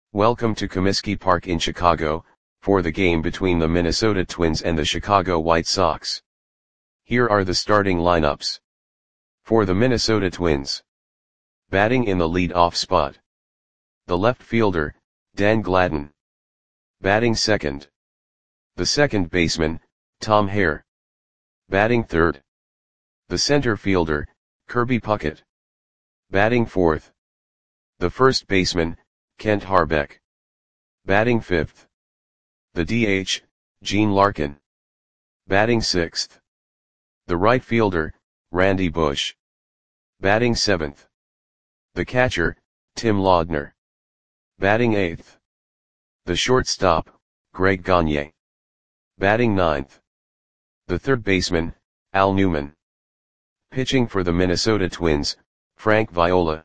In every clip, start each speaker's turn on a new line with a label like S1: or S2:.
S1: Welcome to Comiskey Park in Chicago, for the game between the Minnesota Twins and the Chicago White Sox. Here are the starting lineups. For the Minnesota Twins. Batting in the lead-off spot. The left fielder, Dan Gladden. Batting second. The second baseman, Tom Hare. Batting third. The center fielder, Kirby Puckett. Batting fourth. The first baseman, Kent Hrbek. Batting fifth. The DH, Gene Larkin. Batting sixth. The right fielder, Randy Bush. Batting seventh. The catcher, Tim Laudner. Batting eighth. The shortstop, Greg Gagne. Batting ninth. The third baseman, Al Newman. Pitching for the Minnesota Twins, Frank Viola.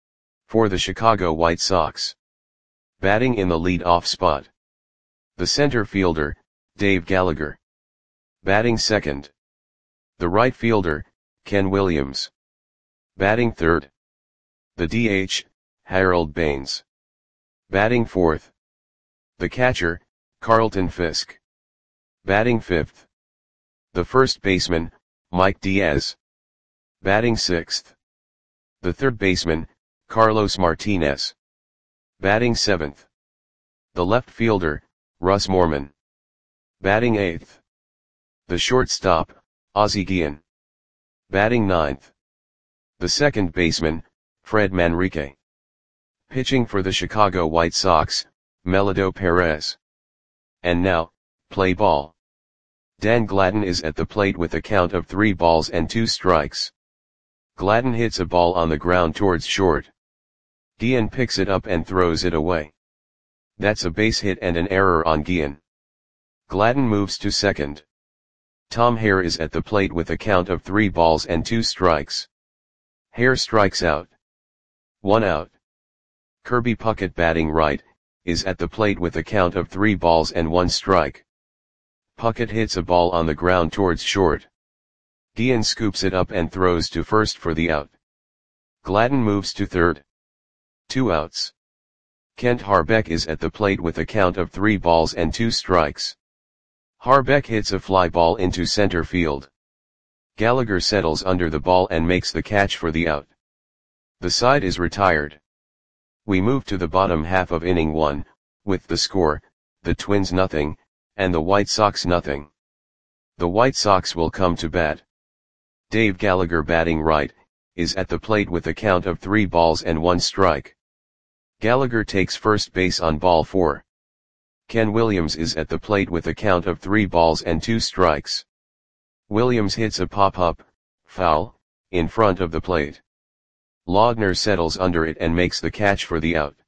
S1: For the Chicago White Sox. Batting in the lead-off spot. The center fielder, Dave Gallagher. Batting second. The right fielder, Ken Williams. Batting third. The DH, Harold Baines. Batting fourth. The catcher, Carlton Fisk. Batting fifth. The first baseman, Mike Diaz. Batting sixth. The third baseman, Carlos Martinez. Batting seventh. The left fielder, Russ Moorman. Batting eighth. The shortstop, Ozzie Guillen. Batting ninth. The second baseman, Fred Manrique. Pitching for the Chicago White Sox, Melido Perez. And now, play ball. Dan Gladden is at the plate with a count of 3 balls and 2 strikes. Gladden hits a ball on the ground towards short. Guillen picks it up and throws it away. That's a base hit and an error on Guillen. Gladden moves to second. Tom Hare is at the plate with a count of 3 balls and 2 strikes. Hare strikes out. 1 out. Kirby Puckett, batting right, is at the plate with a count of 3 balls and 1 strike. Puckett hits a ball on the ground towards short. Guillen scoops it up and throws to first for the out. Gladden moves to third. 2 outs. Kent Hrbek is at the plate with a count of 3 balls and 2 strikes. Hrbek hits a fly ball into center field. Gallagher settles under the ball and makes the catch for the out. The side is retired. We move to the bottom half of inning 1, with the score, the Twins 0, and the White Sox 0. The White Sox will come to bat. Dave Gallagher, batting right, is at the plate with a count of 3 balls and 1 strike. Gallagher takes first base on ball 4. Ken Williams is at the plate with a count of 3 balls and 2 strikes. Williams hits a pop-up, foul, in front of the plate. Laudner settles under it and makes the catch for the out.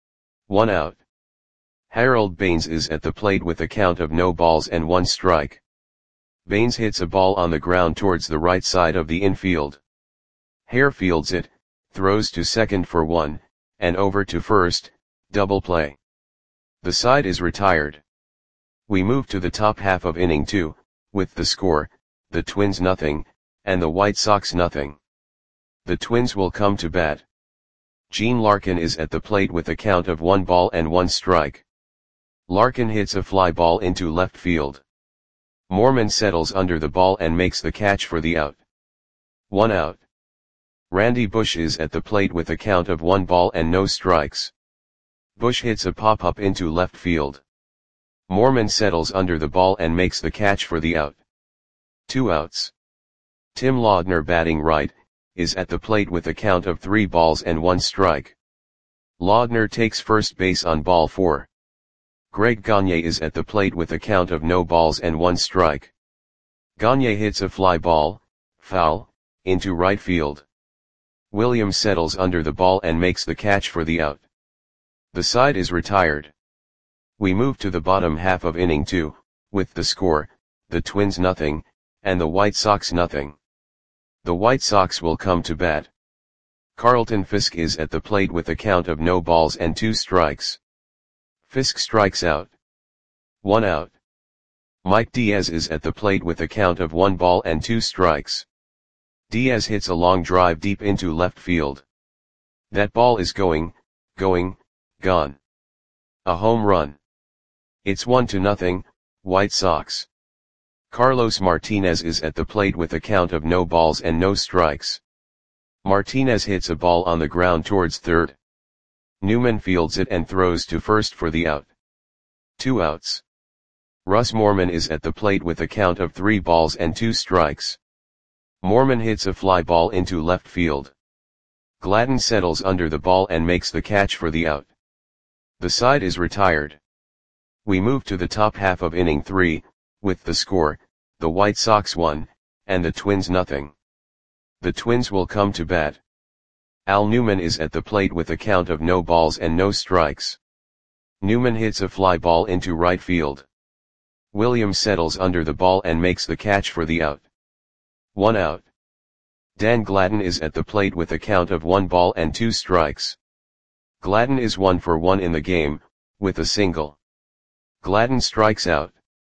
S1: 1 out. Harold Baines is at the plate with a count of no balls and 1 strike. Baines hits a ball on the ground towards the right side of the infield. Hare fields it, throws to second for 1, and over to first, double play. The side is retired. We move to the top half of inning 2, with the score, the Twins 0, and the White Sox 0. The Twins will come to bat. Gene Larkin is at the plate with a count of 1 ball and 1 strike. Larkin hits a fly ball into left field. Moorman settles under the ball and makes the catch for the out. 1 out. Randy Bush is at the plate with a count of 1 ball and no strikes. Bush hits a pop-up into left field. Moorman settles under the ball and makes the catch for the out. 2 outs. Tim Laudner, batting right, is at the plate with a count of 3 balls and 1 strike. Laudner takes first base on ball 4. Greg Gagne is at the plate with a count of no balls and 1 strike. Gagne hits a fly ball, foul, into right field. Williams settles under the ball and makes the catch for the out. The side is retired. We move to the bottom half of inning 2, with the score, the Twins 0, and the White Sox 0. The White Sox will come to bat. Carlton Fisk is at the plate with a count of no balls and 2 strikes. Fisk strikes out. 1 out. Mike Diaz is at the plate with a count of 1 ball and 2 strikes. Diaz hits a long drive deep into left field. That ball is gone. A home run. It's 1-0, White Sox. Carlos Martinez is at the plate with a count of no balls and no strikes. Martinez hits a ball on the ground towards third. Newman fields it and throws to first for the out. 2 outs. Russ Moorman is at the plate with a count of 3 balls and 2 strikes. Moorman hits a fly ball into left field. Gladden settles under the ball and makes the catch for the out. The side is retired. We move to the top half of inning 3, with the score, the White Sox 1, and the Twins nothing. The Twins will come to bat. Al Newman is at the plate with a count of no balls and no strikes. Newman hits a fly ball into right field. Williams settles under the ball and makes the catch for the out. 1 out. Dan Gladden is at the plate with a count of 1 ball and 2 strikes. Gladden is 1 for 1 in the game, with a single. Gladden strikes out.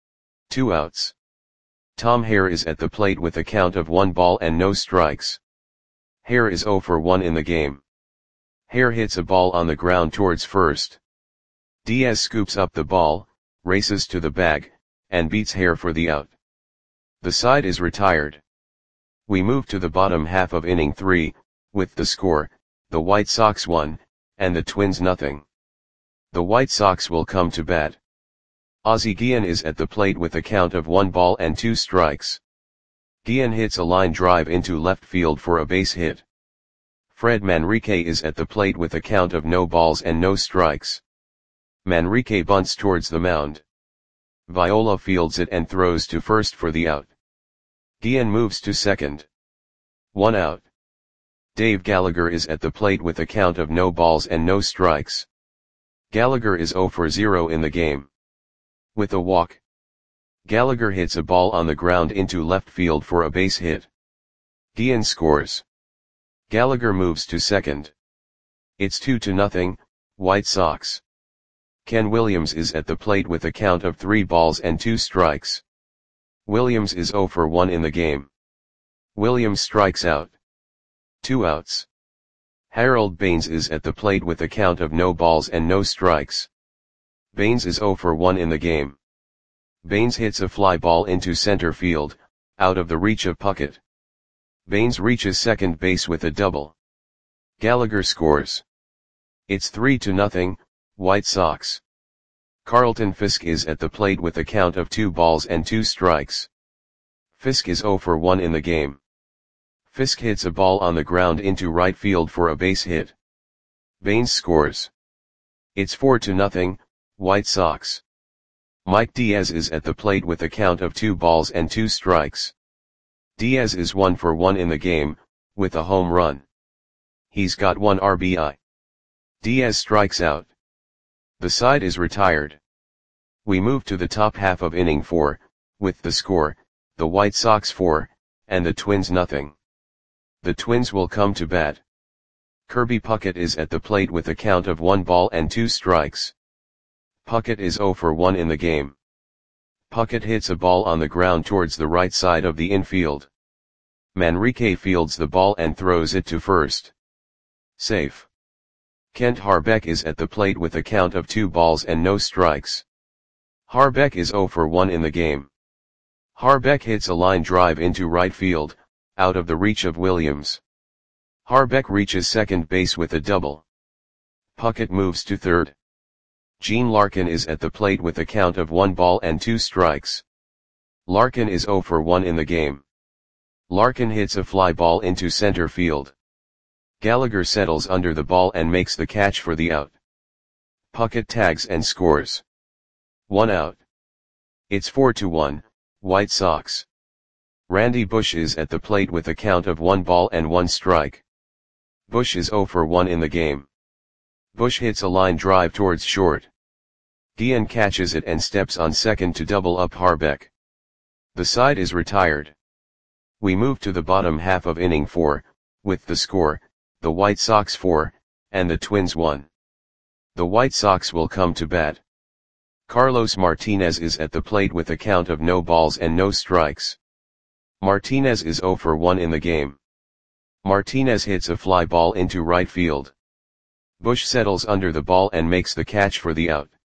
S1: 2 outs. Tom Hare is at the plate with a count of 1 ball and no strikes. Hare is 0 for 1 in the game. Hare hits a ball on the ground towards first. Diaz scoops up the ball, races to the bag, and beats Hare for the out. The side is retired. We move to the bottom half of inning 3, with the score, the White Sox 1, and the Twins nothing. The White Sox will come to bat. Ozzie Guillen is at the plate with a count of 1 ball and 2 strikes. Guillen hits a line drive into left field for a base hit. Fred Manrique is at the plate with a count of no balls and no strikes. Manrique bunts towards the mound. Viola fields it and throws to first for the out. Guillen moves to second. 1 out. Dave Gallagher is at the plate with a count of no balls and no strikes. Gallagher is 0 for 0 in the game. With a walk, Gallagher hits a ball on the ground into left field for a base hit. Guillen scores. Gallagher moves to second. It's 2-0, White Sox. Ken Williams is at the plate with a count of 3 balls and 2 strikes. Williams is 0 for 1 in the game. Williams strikes out. 2 outs. Harold Baines is at the plate with a count of no balls and no strikes. Baines is 0 for 1 in the game. Baines hits a fly ball into center field, out of the reach of Puckett. Baines reaches second base with a double. Gallagher scores. It's 3-0, White Sox. Carlton Fisk is at the plate with a count of 2 balls and 2 strikes. Fisk is 0 for 1 in the game. Fisk hits a ball on the ground into right field for a base hit. Baines scores. It's 4-0, White Sox. Mike Diaz is at the plate with a count of 2 balls and 2 strikes. Diaz is 1 for 1 in the game, with a home run. He's got 1 RBI. Diaz strikes out. The side is retired. We move to the top half of inning 4, with the score, the White Sox 4, and the Twins nothing. The Twins will come to bat. Kirby Puckett is at the plate with a count of 1 ball and 2 strikes. Puckett is 0 for 1 in the game. Puckett hits a ball on the ground towards the right side of the infield. Manrique fields the ball and throws it to first. Safe. Kent Harbeck is at the plate with a count of 2 balls and no strikes. Harbeck is 0 for 1 in the game. Harbeck hits a line drive into right field, out of the reach of Williams. Harbeck reaches second base with a double. Puckett moves to third. Gene Larkin is at the plate with a count of 1 ball and 2 strikes. Larkin is 0 for 1 in the game. Larkin hits a fly ball into center field. Gallagher settles under the ball and makes the catch for the out. Puckett tags and scores. 1 out. It's 4-1, White Sox. Randy Bush is at the plate with a count of 1 ball and 1 strike. Bush is 0 for 1 in the game. Bush hits a line drive towards short. Guillen catches it and steps on second to double up Harbeck. The side is retired. We move to the bottom half of inning 4, with the score, the White Sox 4, and the Twins 1. The White Sox will come to bat. Carlos Martinez is at the plate with a count of no balls and no strikes. Martinez is 0 for 1 in the game. Martinez hits a fly ball into right field. Bush settles under the ball and makes the catch for the out.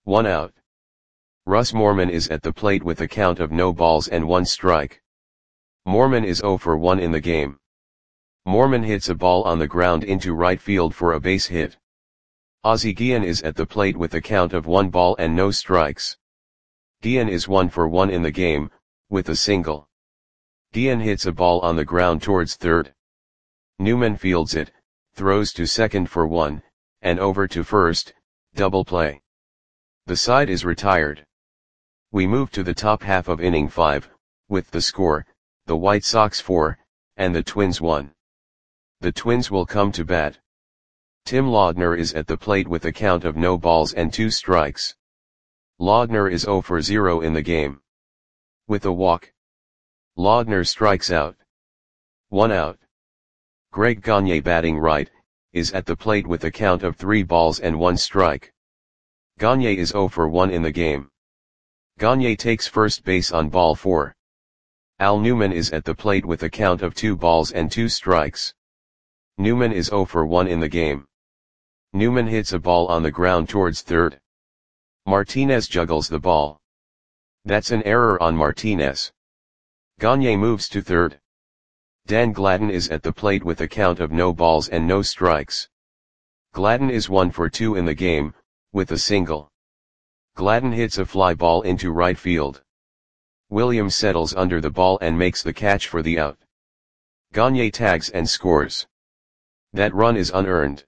S1: 1 out. Russ Moorman is at the plate with a count of no balls and 1 strike. Moorman is 0 for 1 in the game. Moorman hits a ball on the ground into right field for a base hit. Ozzie Guillen is at the plate with a count of 1 ball and no strikes. Guillen is 1 for 1 in the game, with a single. Guillen hits a ball on the ground towards third. Newman fields it, throws to second for 1, and over to first, double play. The side is retired. We move to the top half of inning 5, with the score, the White Sox 4, and the Twins 1. The Twins will come to bat. Tim Laudner is at the plate with a count of no balls and 2 strikes. Laudner is 0 for 0 in the game. With a walk. Laudner strikes out. 1 out. Greg Gagne, batting right, is at the plate with a count of 3 balls and 1 strike. Gagne is 0 for 1 in the game. Gagne takes first base on ball 4. Al Newman is at the plate with a count of 2 balls and 2 strikes. Newman is 0 for 1 in the game. Newman hits a ball on the ground towards third. Martinez juggles the ball. That's an error on Martinez. Gagne moves to third. Dan Gladden is at the plate with a count of no balls and no strikes. Gladden is 1 for 2 in the game, with a single. Gladden hits a fly ball into right field. Williams settles under the ball and makes the catch for the out. Gagne tags and scores. That run is unearned.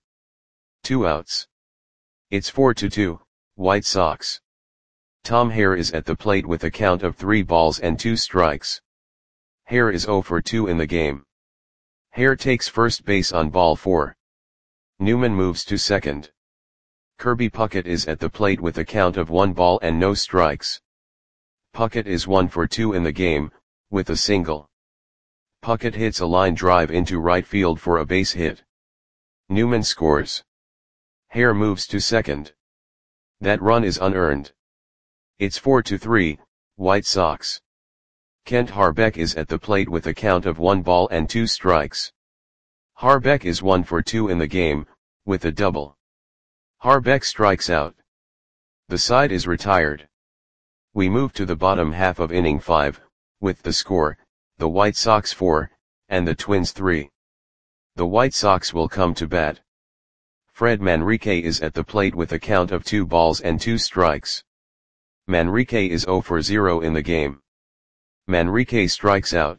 S1: 2 outs. It's 4-2, White Sox. Tom Hare is at the plate with a count of 3 balls and 2 strikes. Hare is 0 for 2 in the game. Hare takes first base on ball 4. Newman moves to second. Kirby Puckett is at the plate with a count of 1 ball and no strikes. Puckett is 1 for 2 in the game, with a single. Puckett hits a line drive into right field for a base hit. Newman scores. Hare moves to second. That run is unearned. It's 4-3, White Sox. Kent Harbeck is at the plate with a count of 1 ball and 2 strikes. Harbeck is 1 for 2 in the game, with a double. Harbeck strikes out. The side is retired. We move to the bottom half of inning 5, with the score, the White Sox 4, and the Twins 3. The White Sox will come to bat. Fred Manrique is at the plate with a count of 2 balls and 2 strikes. Manrique is 0 for 0 in the game. Manrique strikes out.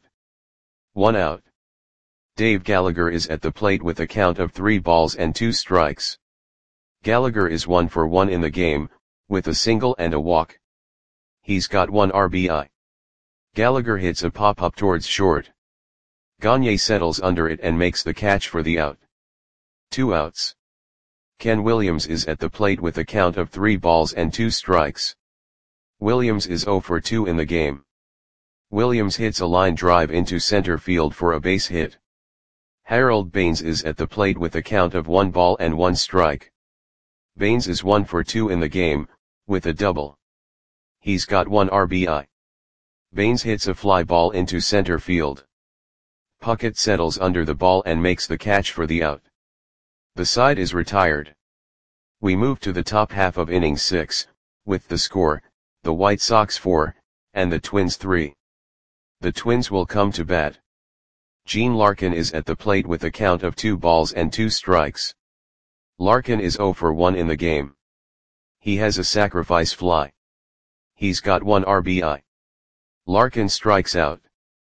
S1: 1 out. Dave Gallagher is at the plate with a count of 3 balls and 2 strikes. Gallagher is 1 for 1 in the game, with a single and a walk. He's got 1 RBI. Gallagher hits a pop-up towards short. Gagne settles under it and makes the catch for the out. 2 outs. Ken Williams is at the plate with a count of 3 balls and 2 strikes. Williams is 0 for 2 in the game. Williams hits a line drive into center field for a base hit. Harold Baines is at the plate with a count of 1 ball and 1 strike. Baines is 1 for 2 in the game, with a double. He's got 1 RBI. Baines hits a fly ball into center field. Puckett settles under the ball and makes the catch for the out. The side is retired. We move to the top half of inning 6, with the score, the White Sox 4, and the Twins 3. The Twins will come to bat. Gene Larkin is at the plate with a count of 2 balls and 2 strikes. Larkin is 0 for 1 in the game. He has a sacrifice fly. He's got 1 RBI. Larkin strikes out.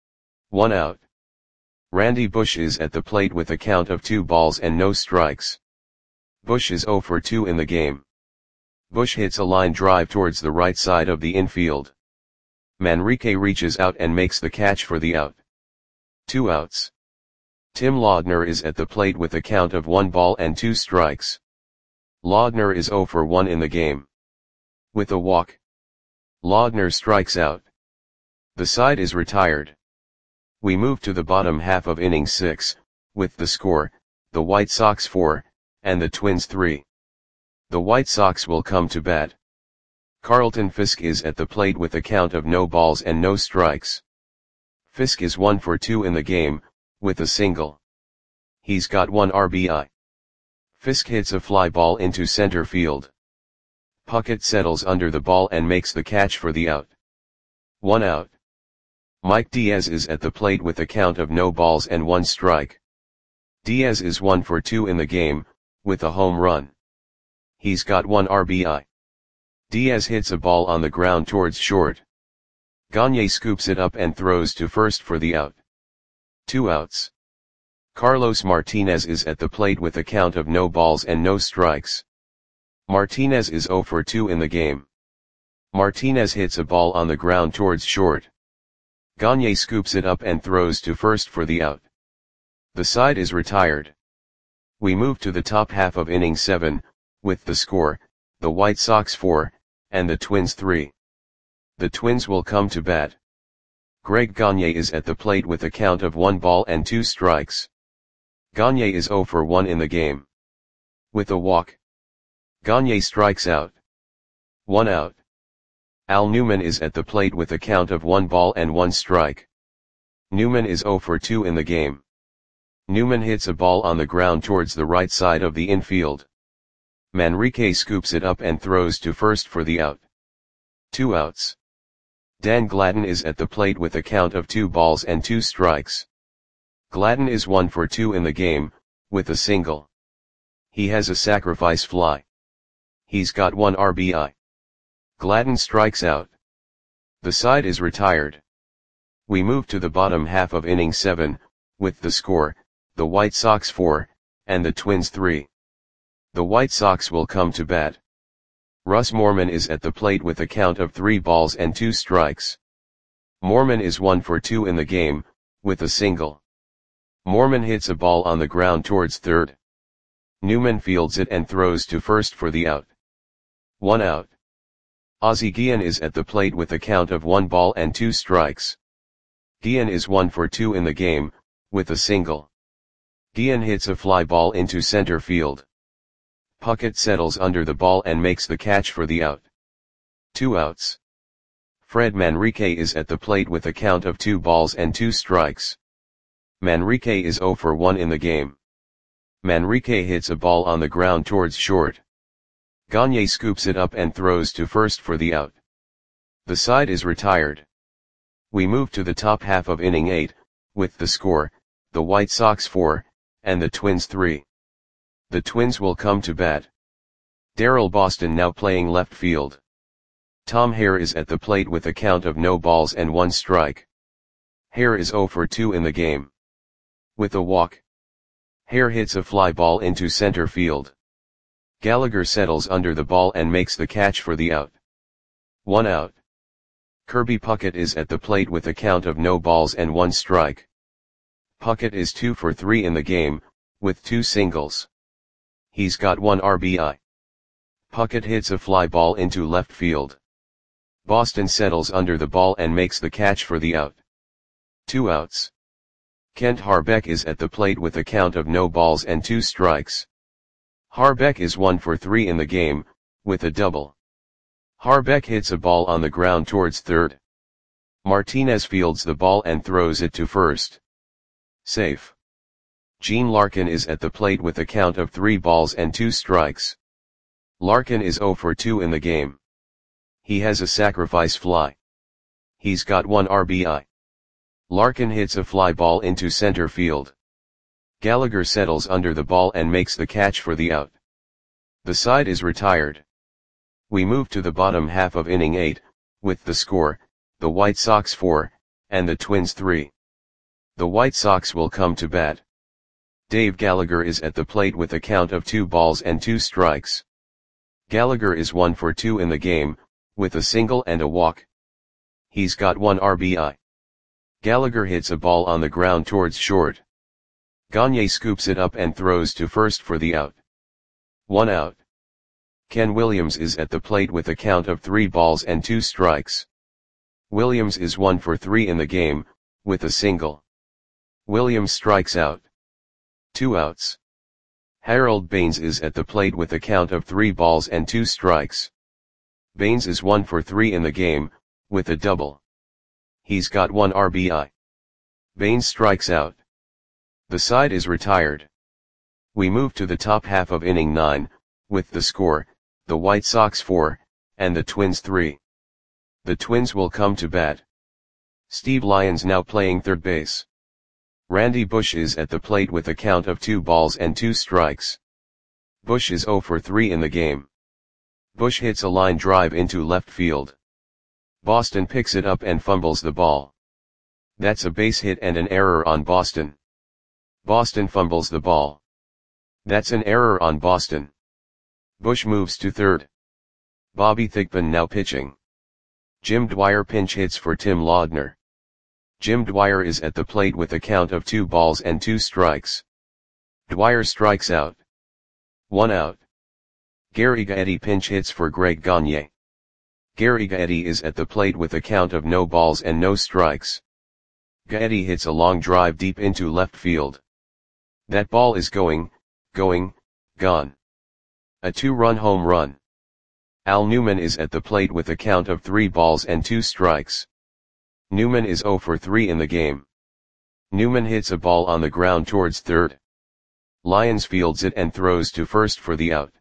S1: 1 out. Randy Bush is at the plate with a count of 2 balls and no strikes. Bush is 0 for 2 in the game. Bush hits a line drive towards the right side of the infield. Manrique reaches out and makes the catch for the out. 2 outs. Tim Laudner is at the plate with a count of 1 ball and 2 strikes. Laudner is 0 for 1 in the game. With a walk. Laudner strikes out. The side is retired. We move to the bottom half of inning 6, with the score, the White Sox 4, and the Twins 3. The White Sox will come to bat. Carlton Fisk is at the plate with a count of no balls and no strikes. Fisk is 1 for 2 in the game, with a single. He's got 1 RBI. Fisk hits a fly ball into center field. Puckett settles under the ball and makes the catch for the out. 1 out. Mike Diaz is at the plate with a count of no balls and 1 strike. Diaz is 1 for 2 in the game, with a home run. He's got 1 RBI. Diaz hits a ball on the ground towards short. Gagne scoops it up and throws to first for the out. 2 outs. Carlos Martinez is at the plate with a count of no balls and no strikes. Martinez is 0 for 2 in the game. Martinez hits a ball on the ground towards short. Gagne scoops it up and throws to first for the out. The side is retired. We move to the top half of inning 7, with the score, the White Sox 4, and the Twins 3. The Twins will come to bat. Greg Gagne is at the plate with a count of 1 ball and 2 strikes. Gagne is 0 for 1 in the game. With a walk, Gagne strikes out. 1 out. Al Newman is at the plate with a count of 1 ball and 1 strike. Newman is 0 for 2 in the game. Newman hits a ball on the ground towards the right side of the infield. Manrique scoops it up and throws to first for the out. 2 outs. Dan Gladden is at the plate with a count of 2 balls and 2 strikes. Gladden is 1 for 2 in the game, with a single. He has a sacrifice fly. He's got 1 RBI. Gladden strikes out. The side is retired. We move to the bottom half of inning 7, with the score, the White Sox 4, and the Twins 3. The White Sox will come to bat. Russ Moorman is at the plate with a count of 3 balls and 2 strikes. Moorman is 1 for 2 in the game, with a single. Moorman hits a ball on the ground towards third. Newman fields it and throws to first for the out. 1 out. Ozzie Guillen is at the plate with a count of 1 ball and 2 strikes. Guillen is 1 for 2 in the game, with a single. Guillen hits a fly ball into center field. Puckett settles under the ball and makes the catch for the out. 2 outs. Fred Manrique is at the plate with a count of 2 balls and 2 strikes. Manrique is 0 for 1 in the game. Manrique hits a ball on the ground towards short. Gagne scoops it up and throws to first for the out. The side is retired. We move to the top half of inning 8, with the score, the White Sox 4, and the Twins 3. The Twins will come to bat. Darrell Boston now playing left field. Tom Hare is at the plate with a count of no balls and 1 strike. Hare is 0 for 2 in the game. With a walk, Hare hits a fly ball into center field. Gallagher settles under the ball and makes the catch for the out. 1 out. Kirby Puckett is at the plate with a count of no balls and 1 strike. Puckett is 2 for 3 in the game, with 2 singles. He's got 1 RBI. Puckett hits a fly ball into left field. Boston settles under the ball and makes the catch for the out. 2 outs. Kent Harbeck is at the plate with a count of no balls and 2 strikes. Harbeck is 1 for 3 in the game, with a double. Harbeck hits a ball on the ground towards third. Martinez fields the ball and throws it to first. Safe. Gene Larkin is at the plate with a count of 3 balls and 2 strikes. Larkin is 0 for 2 in the game. He has a sacrifice fly. He's got 1 RBI. Larkin hits a fly ball into center field. Gallagher settles under the ball and makes the catch for the out. The side is retired. We move to the bottom half of inning 8, with the score, the White Sox 4, and the Twins 3. The White Sox will come to bat. Dave Gallagher is at the plate with a count of 2 balls and 2 strikes. Gallagher is 1 for 2 in the game, with a single and a walk. He's got 1 RBI. Gallagher hits a ball on the ground towards short. Gagne scoops it up and throws to first for the out. 1 out. Ken Williams is at the plate with a count of 3 balls and 2 strikes. Williams is 1 for 3 in the game, with a single. Williams strikes out. 2 outs. Harold Baines is at the plate with a count of 3 balls and 2 strikes. Baines is 1 for 3 in the game, with a double. He's got 1 RBI. Baines strikes out. The side is retired. We move to the top half of inning 9, with the score, the White Sox 4, and the Twins 3. The Twins will come to bat. Steve Lyons now playing third base. Randy Bush is at the plate with a count of 2 balls and 2 strikes. Bush is 0 for 3 in the game. Bush hits a line drive into left field. Boston picks it up and fumbles the ball. That's a base hit and an error on Boston. Boston fumbles the ball. That's an error on Boston. Bush moves to third. Bobby Thigpen now pitching. Jim Dwyer pinch hits for Tim Laudner. Jim Dwyer is at the plate with a count of 2 balls and 2 strikes. Dwyer strikes out. 1 out. Gary Gaetti pinch hits for Greg Gagne. Gary Gaetti is at the plate with a count of no balls and no strikes. Gaetti hits a long drive deep into left field. That ball is going, gone. A 2-run home run. Al Newman is at the plate with a count of 3 balls and 2 strikes. Newman is 0 for 3 in the game. Newman hits a ball on the ground towards third. Lyons fields it and throws to first for the out.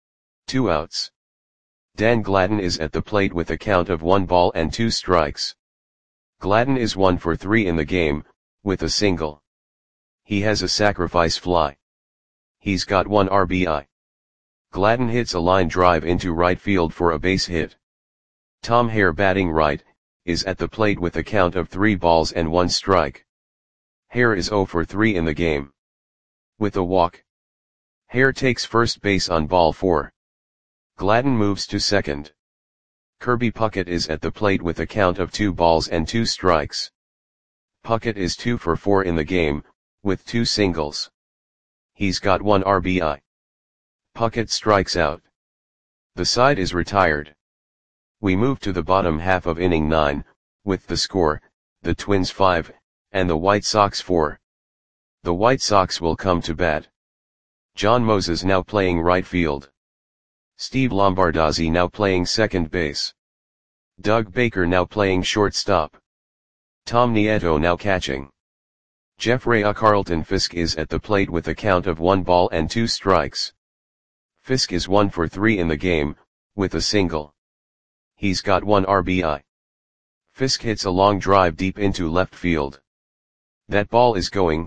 S1: 2 outs. Dan Gladden is at the plate with a count of 1 ball and 2 strikes. Gladden is 1 for 3 in the game, with a single. He has a sacrifice fly. He's got 1 RBI. Gladden hits a line drive into right field for a base hit. Tom Hare batting right, is at the plate with a count of 3 balls and 1 strike. Hare is 0 for 3 in the game. With a walk. Hare takes first base on ball 4. Gladden moves to second. Kirby Puckett is at the plate with a count of 2 balls and 2 strikes. Puckett is 2 for 4 in the game, with 2 singles. He's got 1 RBI. Puckett strikes out. The side is retired. We move to the bottom half of inning 9, with the score, the Twins 5, and the White Sox 4. The White Sox will come to bat. John Moses now playing right field. Steve Lombardozzi now playing second base. Doug Baker now playing shortstop. Tom Nieto now catching. Jeffrey Carlton Fisk is at the plate with a count of 1 ball and 2 strikes. Fisk is 1 for 3 in the game, with a single. He's got 1 RBI. Fisk hits a long drive deep into left field. That ball is going,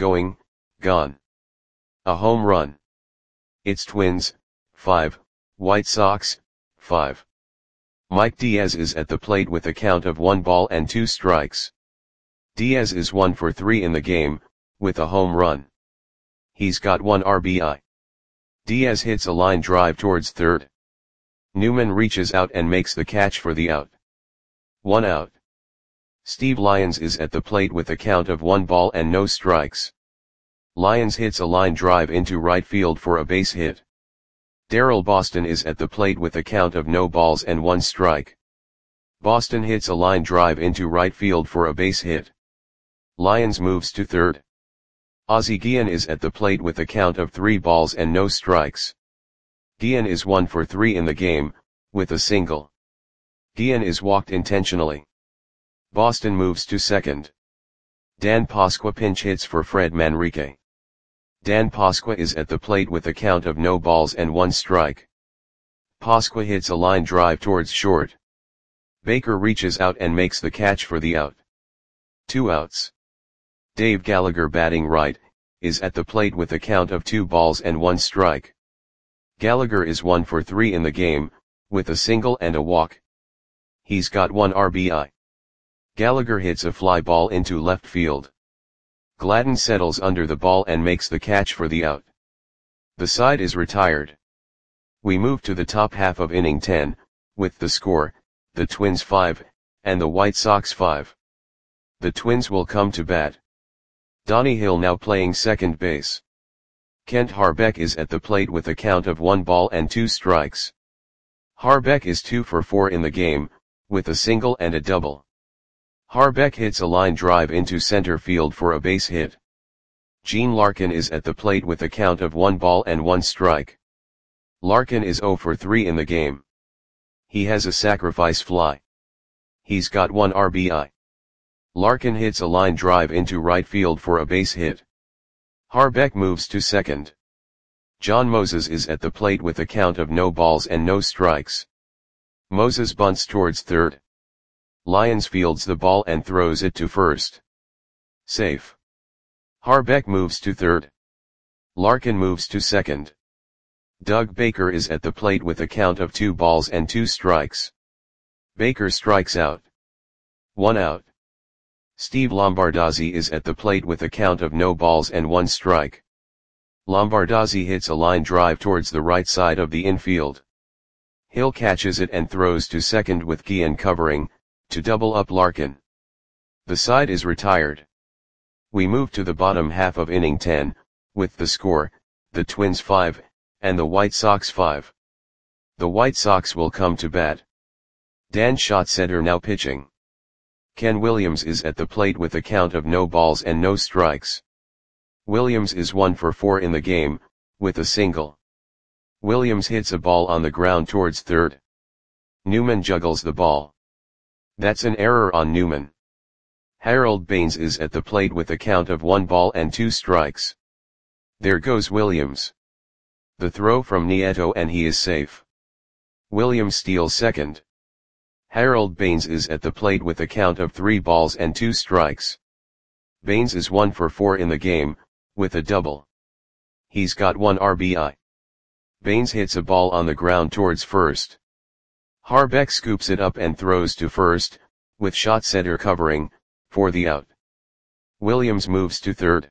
S1: gone. A home run. It's Twins, 5, White Sox, 5. Mike Diaz is at the plate with a count of 1 ball and 2 strikes. Diaz is 1 for 3 in the game, with a home run. He's got 1 RBI. Diaz hits a line drive towards third. Newman reaches out and makes the catch for the out. 1 out. Steve Lyons is at the plate with a count of 1 ball and no strikes. Lyons hits a line drive into right field for a base hit. Darrell Boston is at the plate with a count of no balls and 1 strike. Boston hits a line drive into right field for a base hit. Lyons moves to third. Ozzie Guillen is at the plate with a count of 3 balls and no strikes. Guillen is 1 for 3 in the game, with a single. Guillen is walked intentionally. Boston moves to second. Dan Pasqua pinch hits for Fred Manrique. Dan Pasqua is at the plate with a count of no balls and 1 strike. Pasqua hits a line drive towards short. Baker reaches out and makes the catch for the out. 2 outs. Dave Gallagher batting right, is at the plate with a count of 2 balls and 1 strike. Gallagher is 1 for 3 in the game, with a single and a walk. He's got 1 RBI. Gallagher hits a fly ball into left field. Gladden settles under the ball and makes the catch for the out. The side is retired. We move to the top half of inning 10, with the score, the Twins 5, and the White Sox 5. The Twins will come to bat. Donnie Hill now playing second base. Kent Harbeck is at the plate with a count of 1 ball and 2 strikes. Harbeck is 2 for 4 in the game, with a single and a double. Harbeck hits a line drive into center field for a base hit. Gene Larkin is at the plate with a count of 1 ball and 1 strike. Larkin is 0 for 3 in the game. He has a sacrifice fly. He's got 1 RBI. Larkin hits a line drive into right field for a base hit. Harbeck moves to second. John Moses is at the plate with a count of no balls and no strikes. Moses bunts towards third. Lyons fields the ball and throws it to first. Safe. Harbeck moves to third. Larkin moves to second. Doug Baker is at the plate with a count of 2 balls and 2 strikes. Baker strikes out. 1 out. Steve Lombardozzi is at the plate with a count of no balls and 1 strike. Lombardozzi hits a line drive towards the right side of the infield. Hill catches it and throws to second with Guillen covering, to double up Larkin. The side is retired. We move to the bottom half of inning 10, with the score, the Twins 5, and the White Sox 5. The White Sox will come to bat. Dan Schatzeder now pitching. Ken Williams is at the plate with a count of no balls and no strikes. Williams is 1 for 4 in the game, with a single. Williams hits a ball on the ground towards third. Newman juggles the ball. That's an error on Newman. Harold Baines is at the plate with a count of 1 ball and 2 strikes. There goes Williams. The throw from Nieto and he is safe. Williams steals second. Harold Baines is at the plate with a count of 3 balls and 2 strikes. Baines is 1 for 4 in the game, with a double. He's got 1 RBI. Baines hits a ball on the ground towards first. Harbeck scoops it up and throws to first, with Schatzeder covering, for the out. Williams moves to third.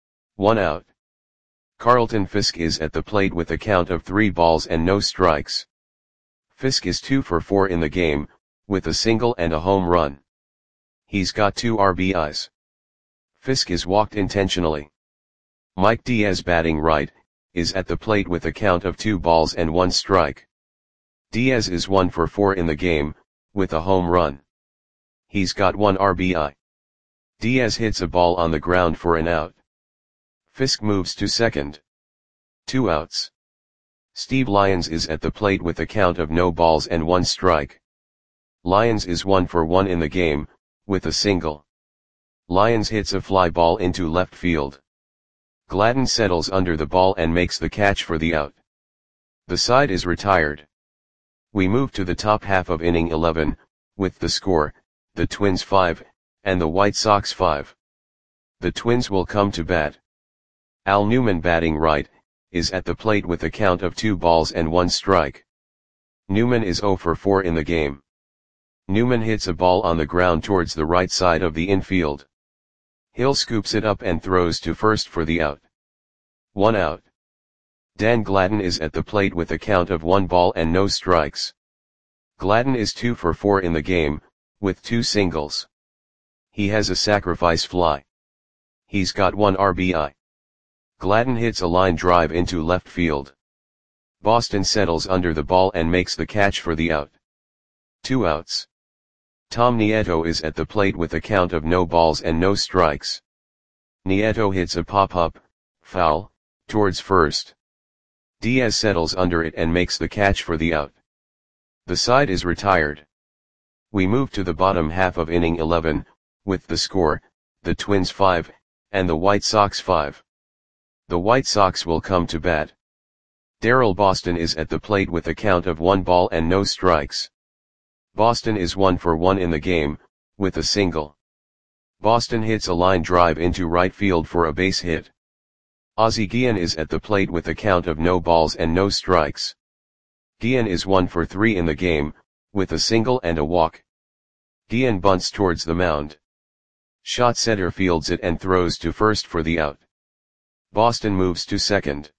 S1: 1 out. Carlton Fisk is at the plate with a count of 3 balls and no strikes. Fisk is 2 for 4 in the game, with a single and a home run. He's got 2 RBIs. Fisk is walked intentionally. Mike Diaz batting right, is at the plate with a count of 2 balls and 1 strike. Diaz is 1 for 4 in the game, with a home run. He's got 1 RBI. Diaz hits a ball on the ground for an out. Fisk moves to second. 2 outs. Steve Lyons is at the plate with a count of no balls and 1 strike. Lyons is 1 for 1 in the game, with a single. Lyons hits a fly ball into left field. Gladden settles under the ball and makes the catch for the out. The side is retired. We move to the top half of inning 11, with the score, the Twins 5, and the White Sox 5. The Twins will come to bat. Al Newman batting right, is at the plate with a count of 2 balls and 1 strike. Newman is 0 for 4 in the game. Newman hits a ball on the ground towards the right side of the infield. Hill scoops it up and throws to first for the out. 1 out. Dan Gladden is at the plate with a count of 1 ball and no strikes. Gladden is 2 for 4 in the game, with 2 singles. He has a sacrifice fly. He's got 1 RBI. Gladden hits a line drive into left field. Boston settles under the ball and makes the catch for the out. 2 outs. Tom Nieto is at the plate with a count of no balls and no strikes. Nieto hits a pop-up, foul, towards first. Diaz settles under it and makes the catch for the out. The side is retired. We move to the bottom half of inning 11, with the score, the Twins 5, and the White Sox 5. The White Sox will come to bat. Darrell Boston is at the plate with a count of 1 ball and no strikes. Boston is 1 for 1 in the game, with a single. Boston hits a line drive into right field for a base hit. Ozzie Guillen is at the plate with a count of no balls and no strikes. Guillen is 1 for 3 in the game, with a single and a walk. Guillen bunts towards the mound. Schatzeder fields it and throws to first for the out. Boston moves to second.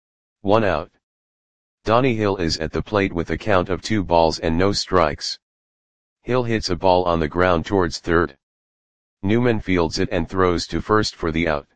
S1: 1 out. Donnie Hill is at the plate with a count of 2 balls and no strikes. Hill hits a ball on the ground towards third. Newman fields it and throws to first for the out.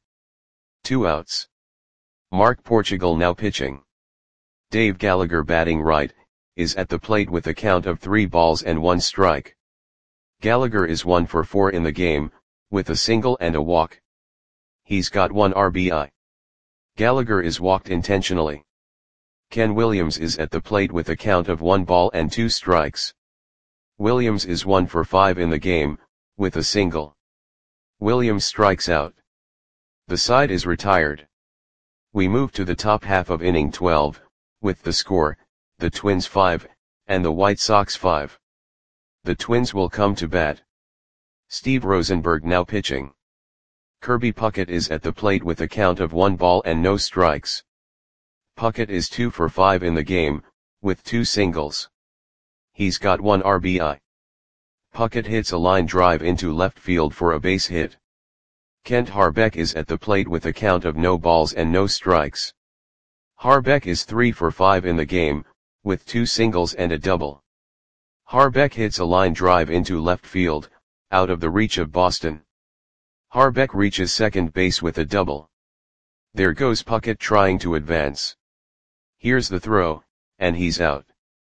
S1: 2 outs. Mark Portugal now pitching. Dave Gallagher batting right, is at the plate with a count of 3 balls and 1 strike. Gallagher is 1 for 4 in the game, with a single and a walk. He's got 1 RBI. Gallagher is walked intentionally. Ken Williams is at the plate with a count of 1 ball and 2 strikes. Williams is 1 for 5 in the game, with a single. Williams strikes out. The side is retired. We move to the top half of inning 12, with the score, the Twins 5, and the White Sox 5. The Twins will come to bat. Steve Rosenberg now pitching. Kirby Puckett is at the plate with a count of 1 ball and no strikes. Puckett is 2 for 5 in the game, with 2 singles. He's got 1 RBI. Puckett hits a line drive into left field for a base hit. Kent Harbeck is at the plate with a count of no balls and no strikes. Harbeck is 3 for 5 in the game, with 2 singles and a double. Harbeck hits a line drive into left field, out of the reach of Boston. Harbeck reaches second base with a double. There goes Puckett trying to advance. Here's the throw, and he's out.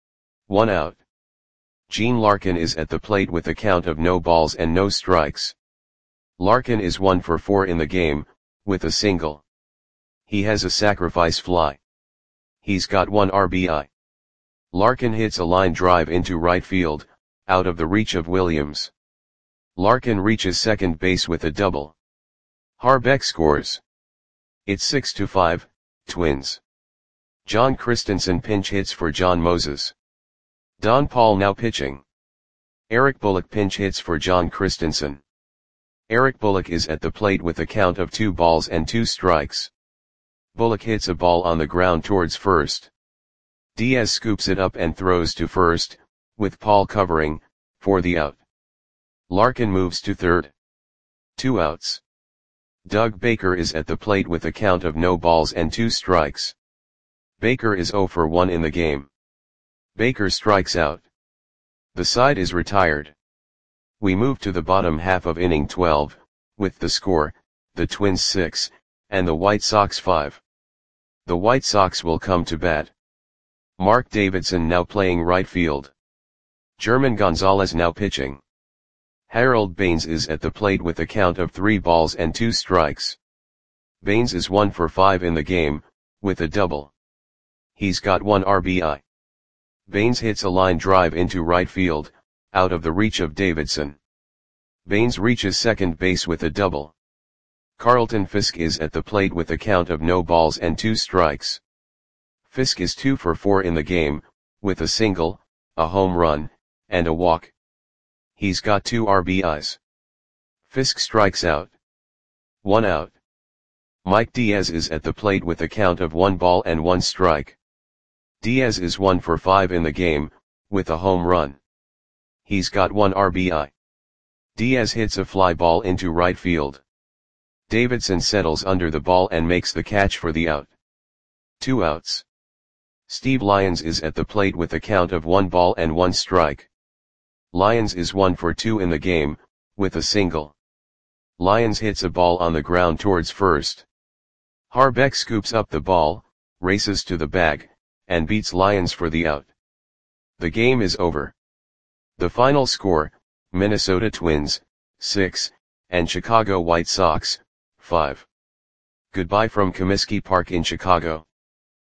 S1: 1 out. Gene Larkin is at the plate with a count of no balls and no strikes. Larkin is 1 for 4 in the game, with a single. He has a sacrifice fly. He's got 1 RBI. Larkin hits a line drive into right field, out of the reach of Williams. Larkin reaches second base with a double. Harbeck scores. It's 6-5, Twins. John Christensen pinch hits for John Moses. Don Paul now pitching. Eric Bullock pinch hits for John Christensen. Eric Bullock is at the plate with a count of 2 balls and 2 strikes. Bullock hits a ball on the ground towards first. Diaz scoops it up and throws to first, with Paul covering, for the out. Larkin moves to third. 2 outs. Doug Baker is at the plate with a count of no balls and 2 strikes. Baker is 0 for 1 in the game. Baker strikes out. The side is retired. We move to the bottom half of inning 12, with the score, the Twins 6, and the White Sox 5. The White Sox will come to bat. Mark Davidson now playing right field. German Gonzalez now pitching. Harold Baines is at the plate with a count of 3 balls and 2 strikes. Baines is 1 for 5 in the game, with a double. He's got 1 RBI. Baines hits a line drive into right field, out of the reach of Davidson. Baines reaches second base with a double. Carlton Fisk is at the plate with a count of no balls and 2 strikes. Fisk is 2 for 4 in the game, with a single, a home run, and a walk. He's got 2 RBIs. Fisk strikes out. 1 out. Mike Diaz is at the plate with a count of 1 ball and 1 strike. Diaz is 1 for 5 in the game, with a home run. He's got 1 RBI. Diaz hits a fly ball into right field. Davidson settles under the ball and makes the catch for the out. 2 outs. Steve Lyons is at the plate with a count of 1 ball and 1 strike. Lyons is 1 for 2 in the game, with a single. Lyons hits a ball on the ground towards first. Harbeck scoops up the ball, races to the bag, and beats Lyons for the out. The game is over. The final score, Minnesota Twins, 6, and Chicago White Sox, 5. Goodbye from Comiskey Park in Chicago.